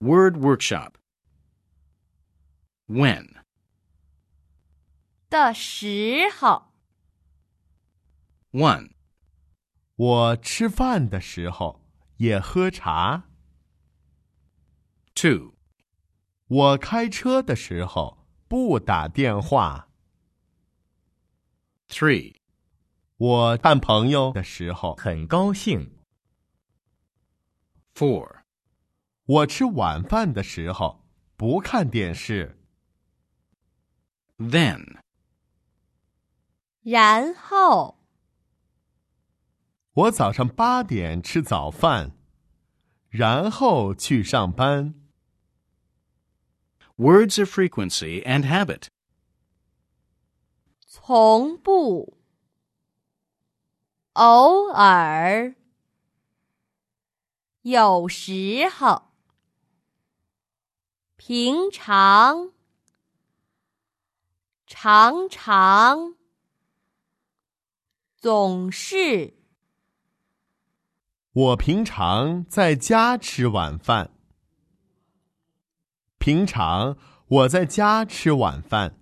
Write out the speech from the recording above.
Word workshop. When. 的时候。 1. 我吃饭的时候也喝茶。 2. 我开车的时候不打电话。 3. 我看朋友的时候很高兴。 4. 我吃晚饭的时候不看电视。 Then. 然后。 我早上8点吃早饭，然后去上班。 Words of frequency and habit. 从不。偶尔。有时候。平常。常常。总是。 我平常在家吃晚饭。平常我在家吃晚饭。